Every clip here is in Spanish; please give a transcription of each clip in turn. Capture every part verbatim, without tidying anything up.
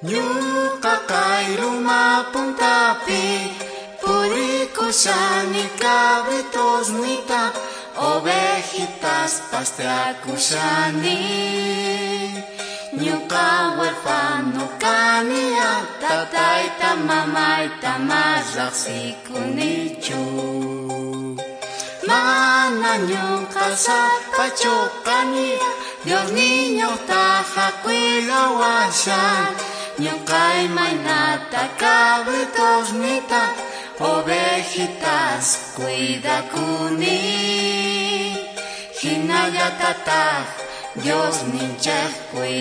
Ñuqa kay rumapuntapi purikusani cabritos nita ovejitas pasteakushani. Ñuqa huérfano kani tatayta mamayta marraqsikunichu. Mana ñuqa sapachu kani Dios niño taja cuidawashan. Ñuqa imaynata cabritos nita ovejitas cuidakuni. Hinallatataq Dios ninchaq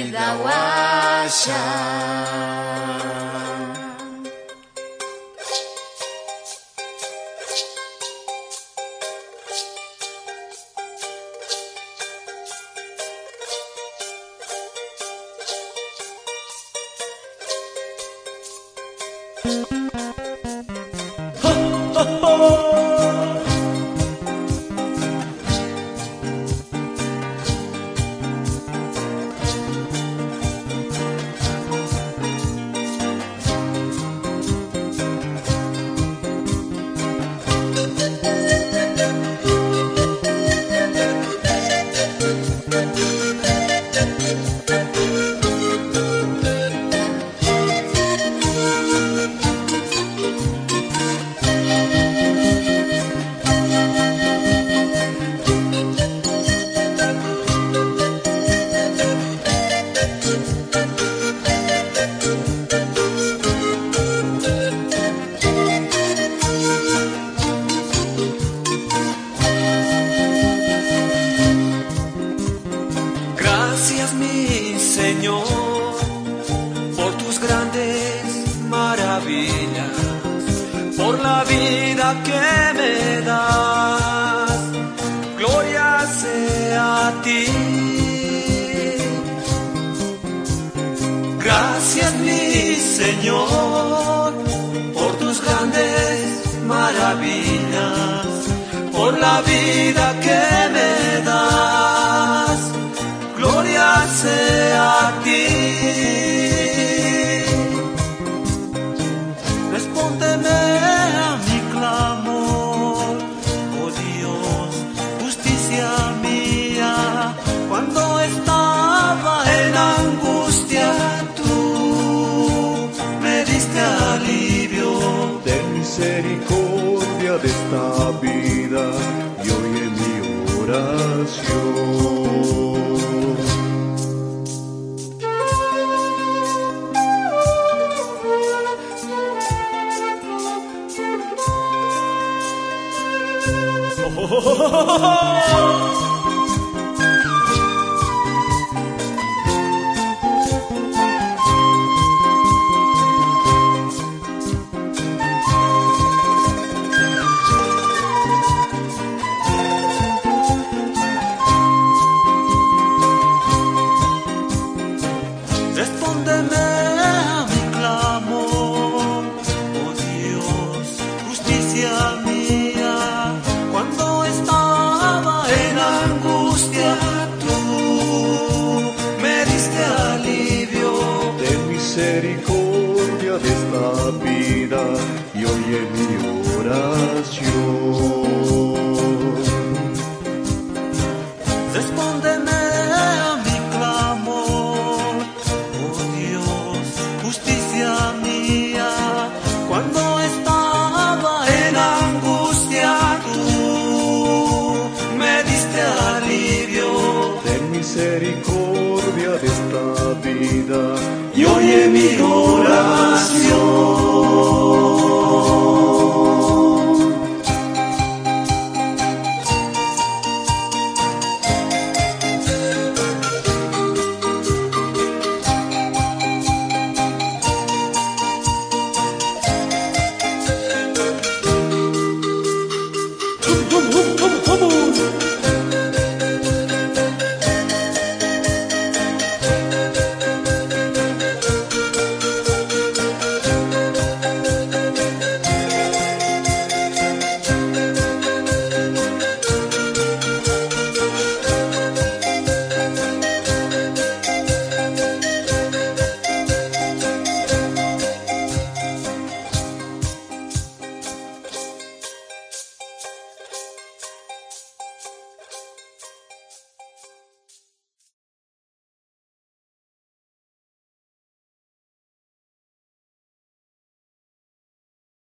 cuidawashan. Gracias mi Señor por tus grandes maravillas, por la vida que me das. Gloria sea a ti. Gracias mi Señor por tus grandes maravillas, por la vida que me das. Gloria sea a ti. Respóndeme a mi clamor, oh Dios, justicia mía. Cuando estaba en angustia, tú me diste alivio. Ten misericordia de esta vida y oye mi oración. Respóndeme a mi clamor, oh Dios, justicia mía. Cuando estaba en angustia, tú me diste alivio. Ten misericordia de esta vida y oye mi oración. Respóndeme a mi clamor, oh Dios, justicia mía. Cuando estaba en angustia, tú me diste alivio. Ten misericordia de esta vida Y oye mi oración.